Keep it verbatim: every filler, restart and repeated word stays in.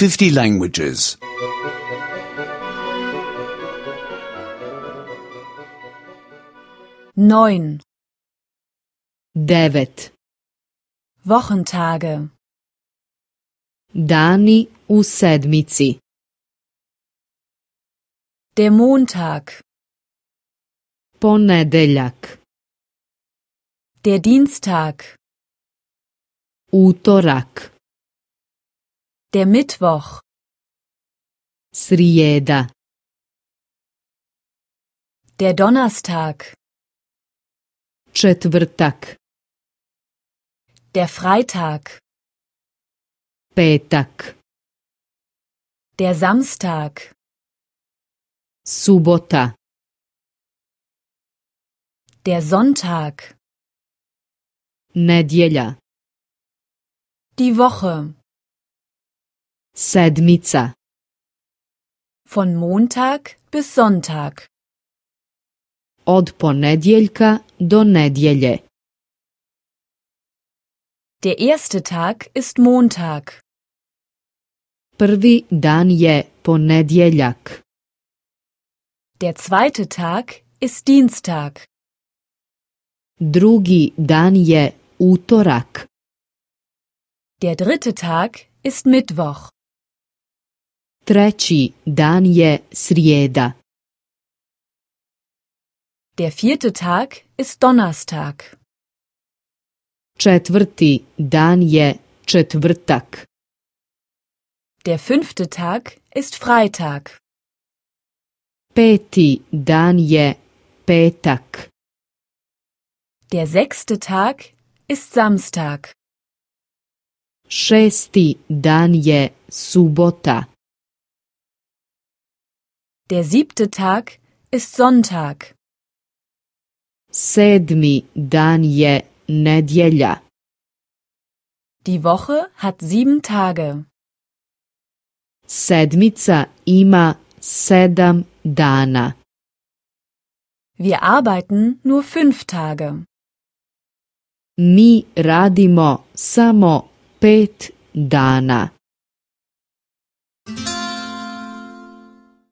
fifty languages. Neun. Devet. Wochentage. Dani u sedmici. Der Montag. Ponedeljak. Der Dienstag. Utorak. Der Mittwoch. Srijeda. Der Donnerstag. Četvrtak. Der Freitag. Petak. Der Samstag. Subota. Der Sonntag. Nedjelja. Die Woche. Sedmica. Von Montag bis Sonntag. Od ponedjeljka do nedjelje. Der erste Tag ist Montag. Prvi dan je ponedjeljak. Der zweite Tag ist Dienstag. Drugi dan je utorak. Der dritte Tag ist Mittwoch. Treći dan je srijeda. Der vierte Tag ist Donnerstag. Četvrti dan je četvrtak. Der fünfte Tag ist Freitag. Peti dan je petak. Der sechste Tag ist Samstag. Šesti dan je subota. Der siebte Tag ist Sonntag. Sedmi dan je nedjelja. Die Woche hat sieben Tage. Sedmica ima sedam dana. Wir arbeiten nur fünf Tage. Mi radimo samo pet dana.